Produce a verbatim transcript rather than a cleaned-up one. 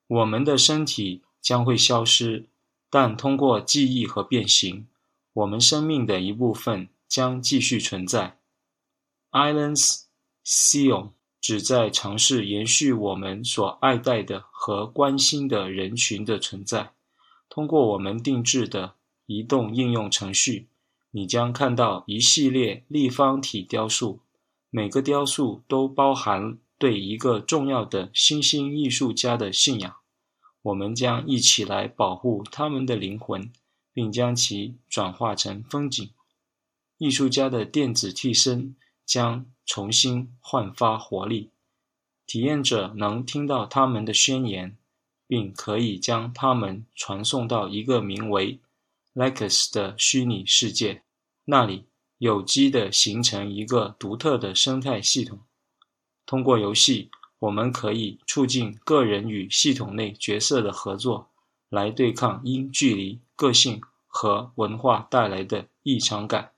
我们的身体将会消失，但通过记忆和变形，我们生命的一部分将继续存在。Islands Sion 旨在尝试延续我们所爱戴的和关心的人群的存在。通过我们定制的移动应用程序，你将看到一系列立方体雕塑，每个雕塑都包含对一个重要的新兴艺术家的信仰。我们将一起来保护他们的灵魂，并将其转化成风景。艺术家的电子替身将重新焕发活力，体验者能听到他们的宣言，并可以将它们传送到一个名为 Lacus 的虚拟世界，那里有机地形成一个独特的生态系统。通过游戏，我们可以促进个人与系统内角色的合作，来对抗因距离、个性和文化带来的异常感。